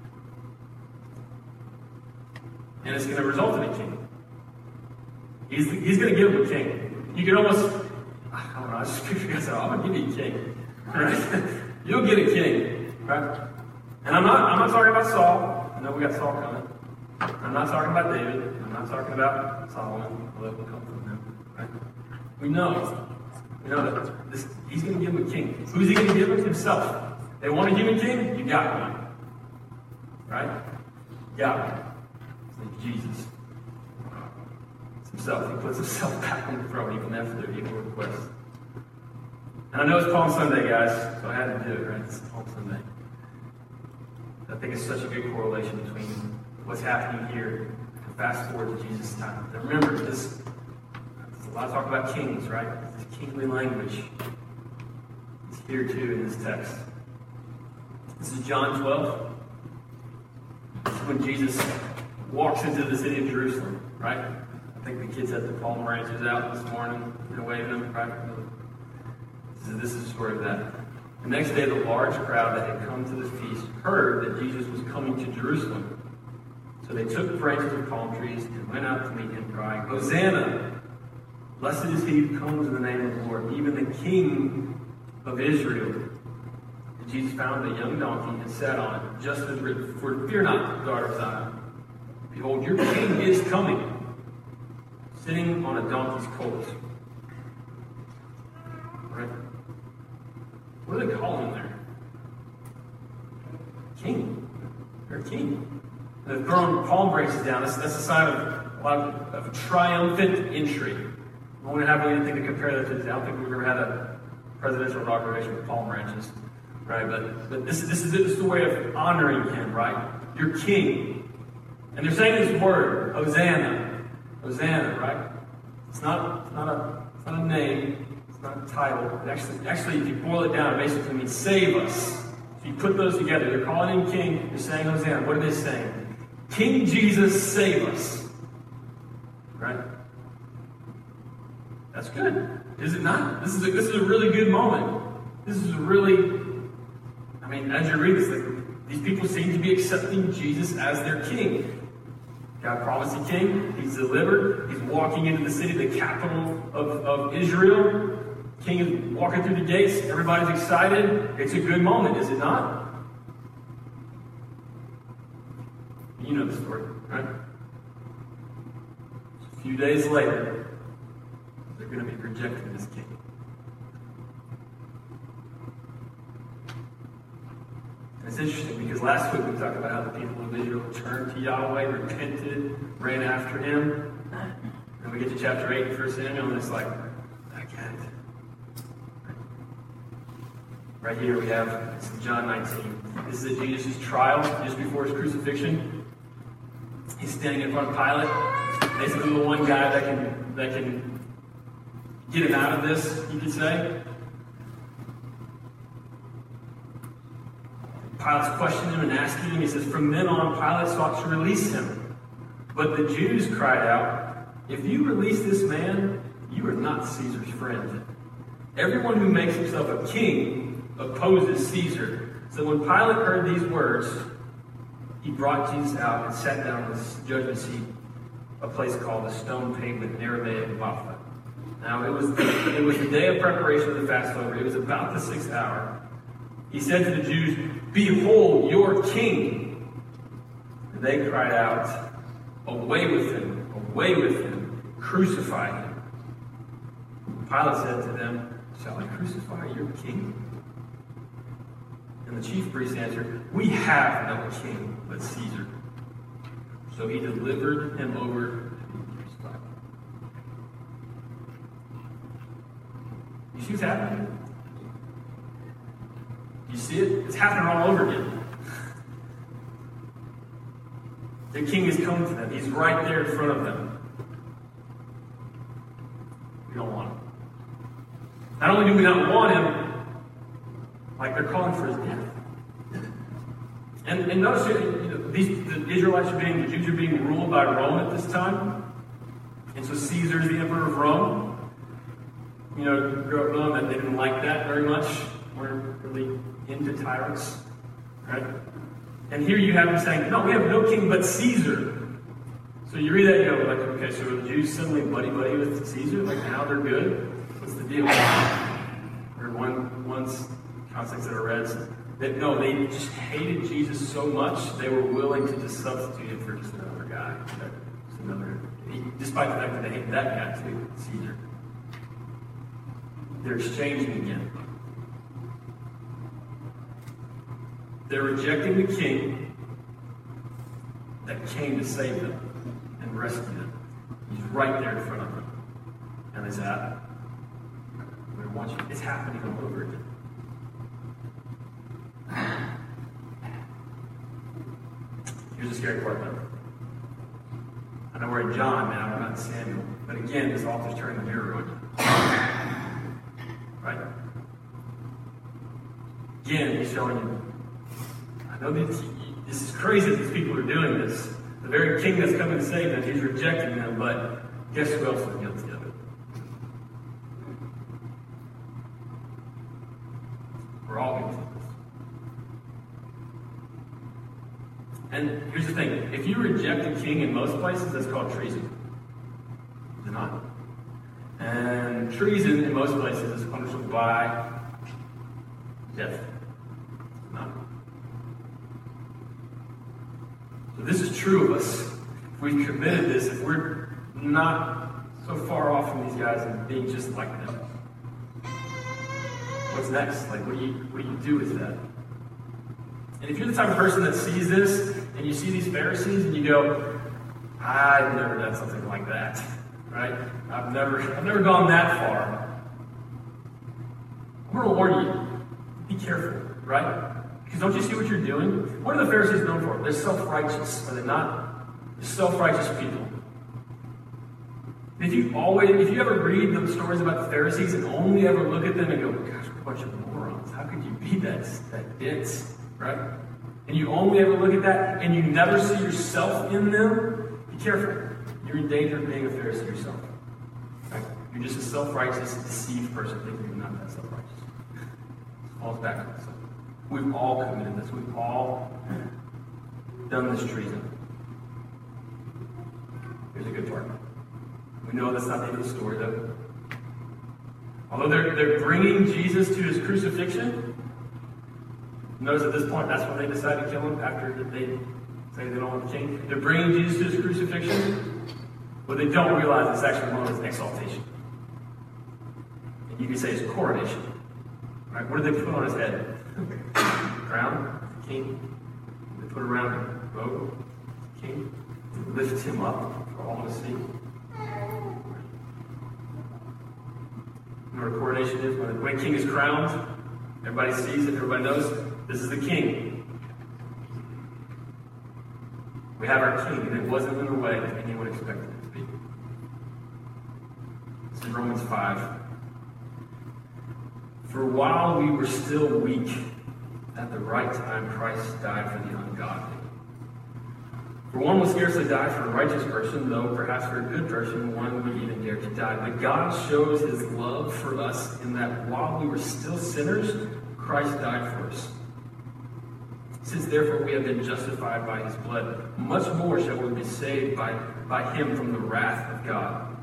And it's going to result in a king. He's, he's going to give him a king. You can almost, I don't know, I just picture you guys, I'm going to give you a king. Right? You'll get a king. Right? And I'm not, I'm not talking about Saul. I know we got Saul coming. I'm not talking about David. I'm not talking about Solomon. Although it will come from him. Right? We know. We know that this, he's going to give him a king. Who's he going to give him? Himself. They want a human king? You got one. Right? You got one. Jesus. It's himself. He puts himself back on the throne even after their evil request. And I know it's Palm Sunday, guys, so I had to do it, right? It's Palm Sunday. I think it's such a good correlation between what's happening here and fast forward to Jesus' time. Now remember, this, there's a lot of talk about kings, right? This kingly language is here too in this text. This is John twelve. This is when Jesus walks into the city of Jerusalem, right? I think the kids had the palm branches out this morning, you know, waving them, right? This is, this is the story of that. The next day, the large crowd that had come to the feast heard that Jesus was coming to Jerusalem. So they took branches of palm trees and went out to meet him, crying, Hosanna! Blessed is he who comes in the name of the Lord, even the King of Israel. And Jesus found a young donkey and sat on it, just as written, for fear not, daughter of Zion. Behold, your king is coming, sitting on a donkey's colt. Right? What do they call him there? King. They're king. They've thrown palm branches down. That's, that's a sign of a lot of, of triumphant entry. We won't have anything to compare that to. I don't think we've ever had a presidential inauguration with palm branches. Right? But, but this, this, is, this is the way of honoring him, right? Your king. And they're saying this word, Hosanna. Hosanna, right? It's not, it's not a it's not a name, it's not a title. It actually, actually, if you boil it down, it basically means save us. If you put those together, they're calling him king, they're saying Hosanna. What are they saying? King Jesus, save us. Right? That's good. Is it not? This is a, this is a really good moment. This is a really, I mean, as you read this, like, these people seem to be accepting Jesus as their king. God promised a king. He's delivered. He's walking into the city, the capital of, of Israel. King is walking through the gates. Everybody's excited. It's a good moment, is it not? You know the story, right? A few days later, they're going to be rejecting this king. It's interesting because last week we talked about how the people of Israel turned to Yahweh, repented, ran after him. And we get to chapter eight in First Samuel, and it's like, I get it. Right here we have, it's John nineteen. This is at Jesus' trial, just before his crucifixion. He's standing in front of Pilate. Basically the one guy that can, that can get him out of this, you could say. Pilate's questioning him and asking him. He says, from then on, Pilate sought to release him. But the Jews cried out, if you release this man, you are not Caesar's friend. Everyone who makes himself a king opposes Caesar. So when Pilate heard these words, he brought Jesus out and sat down in his judgment seat, a place called the Stone Pavement in Aramaic, Bapha. Now, it was, the, it was the day of preparation of the Passover. It was about the sixth hour. He said to the Jews, "Behold your king!" And they cried out, "Away with him! Away with him! Crucify him!" Pilate said to them, "Shall I crucify your king?" And the chief priests answered, "We have no king but Caesar." So he delivered him over to be crucified. You see what's happening? You see it? It's happening all over again. The king is coming to them. He's right there in front of them. We don't want him. Not only do we not want him, like they're calling for his death. And, and notice, you know, these, the Israelites are being, the Jews are being ruled by Rome at this time. And so Caesar is the emperor of Rome. You know, grew up knowing that they didn't like that very much. Weren't really into tyrants, right? And here you have them saying, "No, we have no king but Caesar." So you read that, you go, like, okay, so are the Jews suddenly buddy-buddy with Caesar? Like, now they're good? What's the deal? Or one, one's context that I read, that no, they just hated Jesus so much, they were willing to just substitute him for just another guy. Just another, despite the fact that they hated that guy too, Caesar. They're exchanging again. They're rejecting the king that came to save them and rescue them. He's right there in front of them. And is that? We want you. It's happening all over again. Here's the scary part, though. I know we're in John now, we're not in Samuel. But again, this author's turning the mirror on you. Right? Again, he's showing you. I know this, this is crazy that these people are doing this. The very king that's coming to save them, he's rejecting them, but guess who else is guilty of it? We're all guilty of this. And here's the thing. If you reject a king in most places, that's called treason. Is it not? And treason in most places is punishable by death. Not. So this is true of us. If we've committed this, if we're not so far off from these guys and being just like them, what's next? Like, what do you what do you do with that? And if you're the type of person that sees this and you see these Pharisees and you go, "I've never done something like that," right? I've never I've never gone that far. I'm going to warn you. Be careful, right? Because don't you see what you're doing? What are the Pharisees known for? They're self-righteous, are they not? They're self-righteous people. If you always, if you ever read the stories about the Pharisees and only ever look at them and go, "Gosh, what a bunch of morons! How could you be that that dense?" Right? And you only ever look at that, and you never see yourself in them. Be careful. You're in danger of being a Pharisee yourself. Right? You're just a self-righteous, deceived person thinking you're not that self-righteous. It falls back on itself. We've all committed this. We've all done this treason. Here's a good part. We know that's not the end of the story, though. Although they're, they're bringing Jesus to his crucifixion, notice at this point, that's when they decide to kill him, after they say they don't want the king. They're bringing Jesus to his crucifixion. What they don't realize is actually one of his exaltation. And you could say his coronation. Right? What did they put on his head? Crown, king. They put around him, robe, king. They lift him up for all to see. You know what a coronation is? When, when a king is crowned, everybody sees it, everybody knows this is the king. We have our king, and it wasn't in the way that anyone expected it to be. This is Romans five. For while we were still weak, at the right time Christ died for the ungodly. For one will scarcely die for a righteous person, though perhaps for a good person one would even dare to die. But God shows his love for us in that while we were still sinners, Christ died for us. Since therefore we have been justified by his blood, much more shall we be saved by, by him from the wrath of God.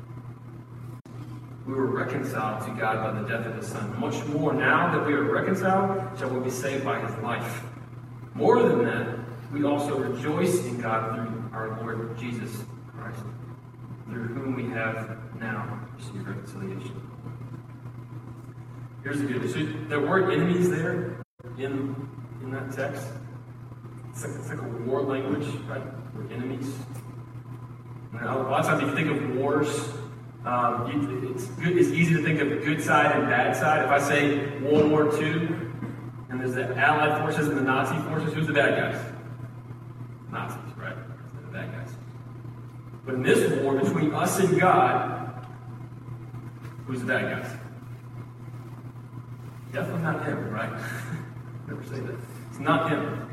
We were reconciled to God by the death of his Son. Much more, now that we are reconciled, shall we be saved by his life. More than that, we also rejoice in God through our Lord Jesus Christ, through whom we have now received reconciliation. Here's the good news. So there were enemies there in, in that text. It's like, it's like a war language, right? We're enemies. And a lot of times if you think of wars, um, you, it's good. It's easy to think of the good side and bad side. If I say World War Two, and there's the Allied forces and the Nazi forces, who's the bad guys? Nazis, right? They're the bad guys. But in this war between us and God, who's the bad guys? Definitely not him, right? Never say that. It's not him.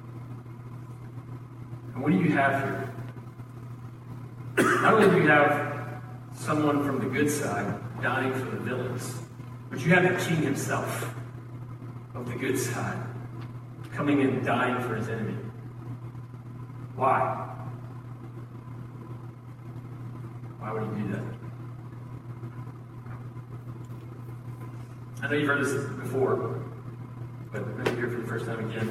And what do you have here? Not only do you have someone from the good side dying for the villains, but you have the king himself of the good side coming and dying for his enemy. Why? Why would he do that? I know you've heard this before, but maybe hear it for the first time again.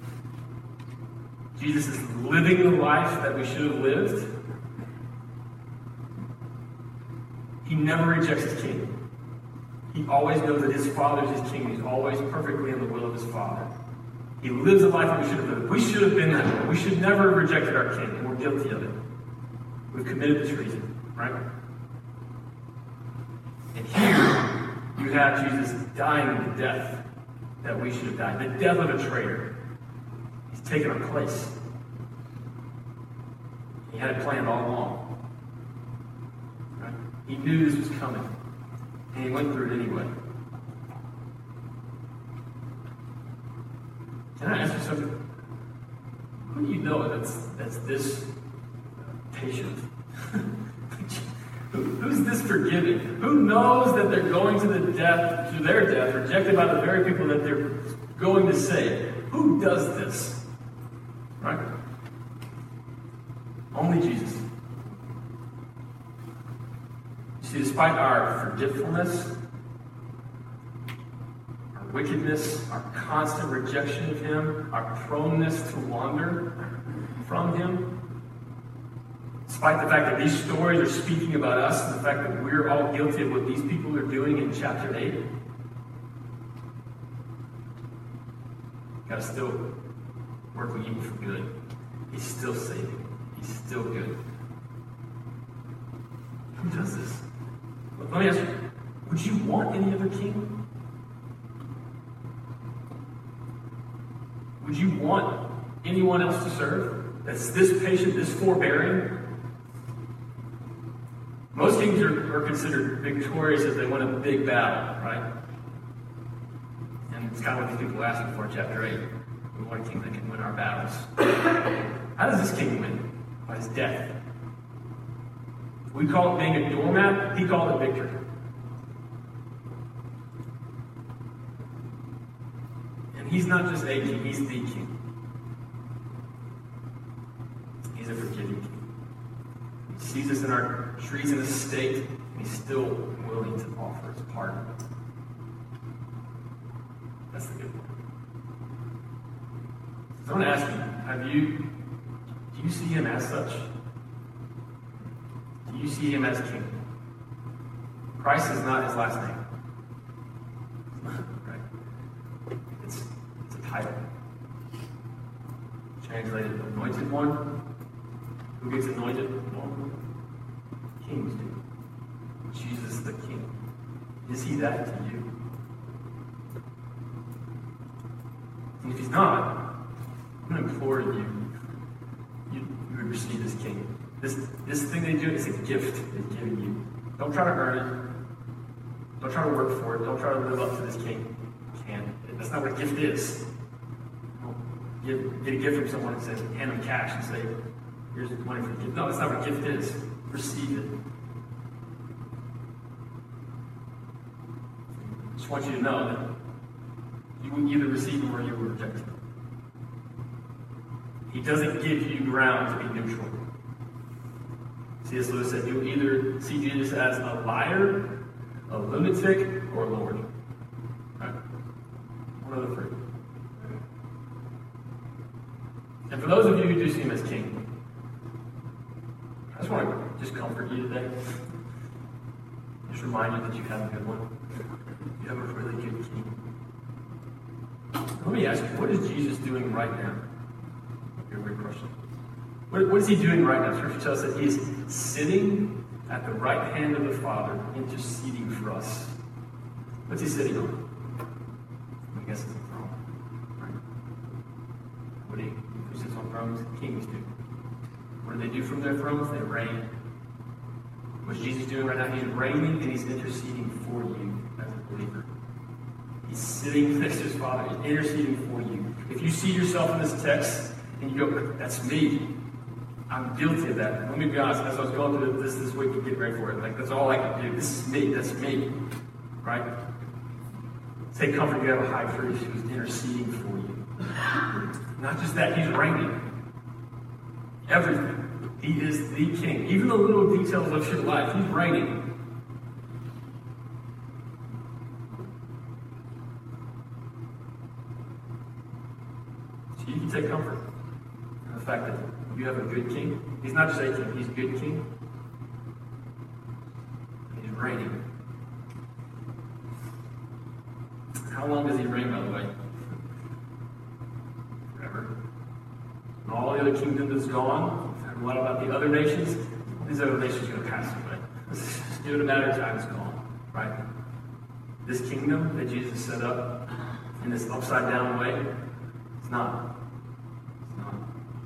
Jesus is living the life that we should have lived. He never rejects his king. He always knows that his Father is his king. He's always perfectly in the will of his Father. He lives a life that we should have lived. We should have been that way. We should never have rejected our king, and we're guilty of it. We've committed this treason, right? And here, you have Jesus dying the death that we should have died. The death of a traitor. He's taken our place. He had it planned all along. Right? He knew this was coming. And he went through it anyway. Can I ask you something? Who do you know that's that's this patient? Who, who's this forgiving? Who knows that they're going to the death, to their death, rejected by the very people that they're going to save? Who does this? Right? Only Jesus. You see, despite our forgetfulness, our wickedness, our constant rejection of him, our proneness to wander from him, despite the fact that these stories are speaking about us and the fact that we're all guilty of what these people are doing in chapter eight, God's still working evil for good. He's still saving. He's still good. Who does this? Let me ask you, would you want any other king? Would you want anyone else to serve that's this patient, this forbearing? Most kings are, are considered victorious if they win a big battle, right? And it's kind of what these people are asking for in chapter eight. We want a king that can win our battles. How does this king win? By his death. We call it being a doormat. He called it victory. And he's not just a king, he's the king. He's a forgiving king. He sees us in our treasonous state, and he's still willing to offer his pardon. That's the good one. So I want to ask you, have you, do you see him as such? Do you see him as king? Christ is not his last name. It's not, right? It's, it's a title. Translated anointed one. Who gets anointed? Normally, kings do. Jesus the King. Is he that to you? And if he's not, I'm going to implore you, you, you would receive this king. This, this thing they do is a gift they've given you. Don't try to earn it. Don't try to work for it. Don't try to live up to this king. You can't. That's not what a gift is. Don't give, get a gift from someone and say, hand them cash and say, here's money for the gift. No, that's not what a gift is. Receive it. I just want you to know that You will either receive him or you will reject him. He doesn't give you ground to be neutral. C S Lewis said, you'll either see Jesus as a liar, a lunatic, or a Lord. Right? One of the three. And for those of you who do see him as king, I just want to just comfort you today. Just remind you that you have a good one. You have a really good king. Let me ask you, what is Jesus doing right now? Your weird question. What, what is he doing right now? Scripture tells us that he is sitting at the right hand of the Father, interceding for us. What's he sitting on? I guess it's a throne. Right? What do you, who sits on thrones? Kings do. What do they do from their thrones? They reign. What's Jesus doing right now? He's reigning and he's interceding for you as a believer. He's sitting next to his Father, he's interceding for you. If you see yourself in this text and you go, that's me. I'm guilty of that. Let me be honest, as I was going through this this week to get ready for it, like that's all I can do. This is me, that's me. Right? Take comfort, you have a high priest who's interceding for you. Not just that, he's reigning. Everything. He is the king. Even the little details of your life, he's reigning. So you can take comfort in the fact that you have a good king. He's not just a king, he's a good king. He's reigning. How long does he reign, by the way? Forever. And all the other kingdoms is gone. What about the other nations? These other nations are going to pass away. It's just in a matter of time, it's gone. Right? This kingdom that Jesus set up in this upside down way, it's not. It's not.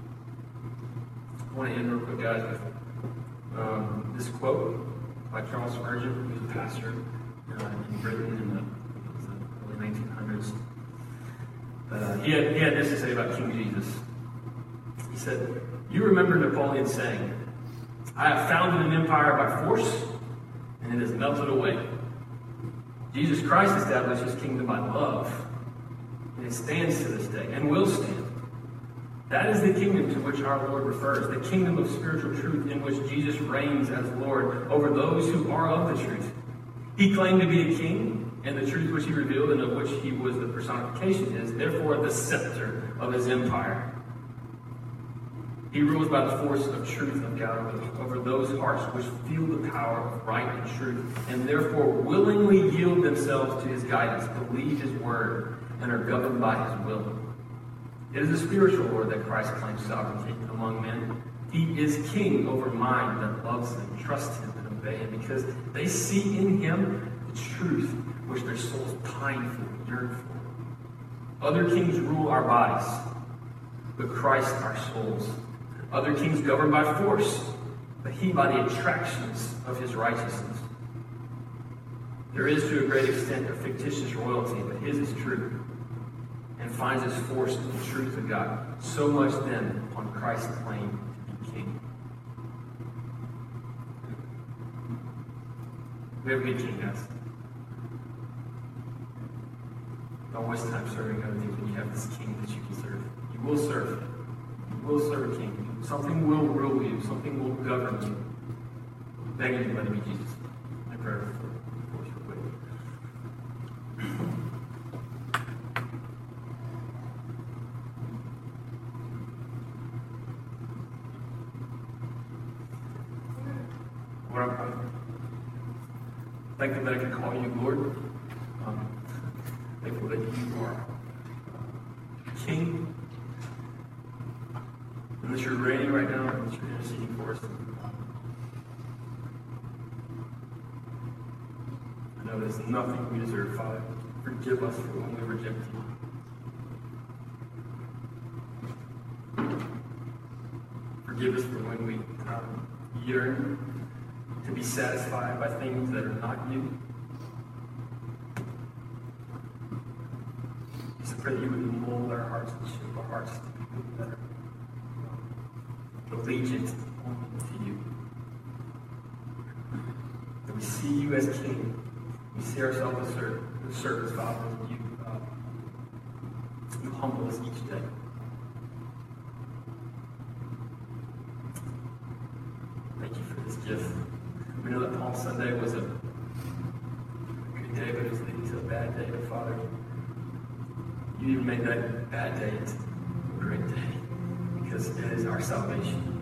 I want to end real quick, guys, with um, this quote by Charles Spurgeon, who's a pastor uh, in Britain in the, the early nineteen hundreds. Uh, he, had, he had this to say about King Jesus. He said, you remember Napoleon saying, I have founded an empire by force, and it has melted away. Jesus Christ established his kingdom by love, and it stands to this day, and will stand. That is the kingdom to which our Lord refers, the kingdom of spiritual truth in which Jesus reigns as Lord over those who are of the truth. He claimed to be a king, and the truth which he revealed and of which he was the personification is, therefore, the scepter of his empire. He rules by the force of truth of God over those hearts which feel the power of right and truth, and therefore willingly yield themselves to his guidance, believe his word, and are governed by his will. It is a spiritual Lord that Christ claims sovereignty among men. He is king over mind that loves him, trusts him, and obey him, because they see in him the truth which their souls pine for, yearn for. Other kings rule our bodies, but Christ our souls. Other kings govern by force, but he by the attractions of his righteousness. There is to a great extent a fictitious royalty, but his is true, and finds its force in the truth of God. So much then upon Christ's claim to be king. We have a good king, guys. Don't waste time serving other things when you have this king that you can serve. You will serve. You will serve a king. Something will rule you. Something will govern you. Begging you, let it be Jesus. My prayer for us real quick. Lord, I'm thankful that I can call you Lord. Um, thankful that you are King. And that you're reigning right now, and that you're interceding for us. I know there's nothing we deserve, Father. Forgive us for when we reject you. Forgive us for when we um, yearn to be satisfied by things that are not you. Just pray that you would mold our hearts and shape our hearts to be people that are allegiant to you. That we see you as King. We see ourselves as servants, followers of you. Uh, to humble us each day. Thank you for this gift. We know that Palm Sunday was a good day, but it was leading to a bad day. But Father, you even made that bad day into a great day because it is our salvation.